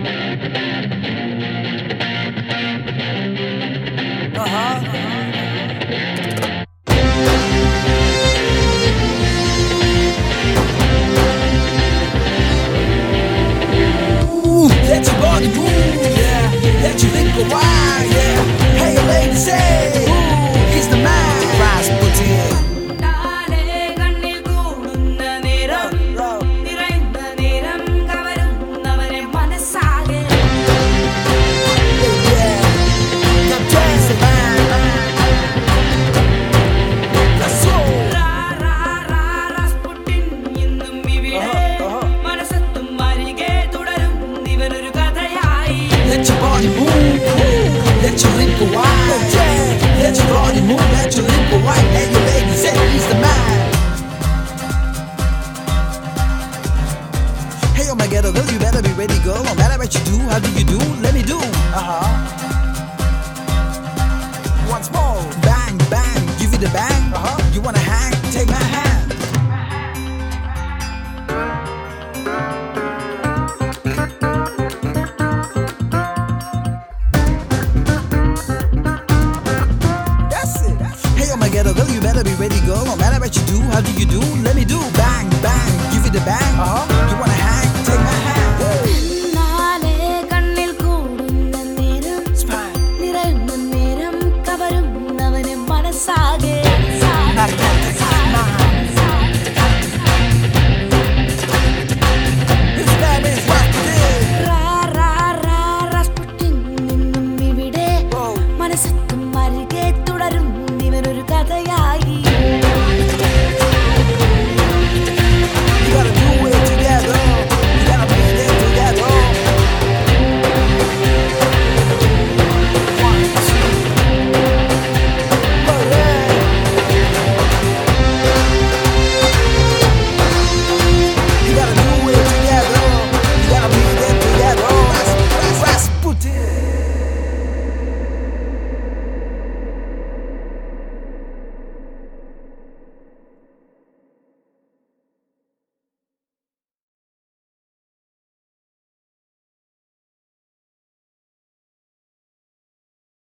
Let your body move, yeah. Let your link go wild, yeah. Hey, ladies, say, he's the man. Rasputin. Let your body move, let your link go wild, yeah. Let your body move, let your link go wild. Hey, your lady say he's the man. Hey, oh my ghetto girl, you better be ready, girl. No matter what you do, how do you do? Let me do. Once more, bang bang, give you the bang. You wanna hang? Take my hand. Oh my ghetto girl, you better be ready, girl. No matter what you do, how do you do? Let me do. Bang, bang, give you the bang. You wanna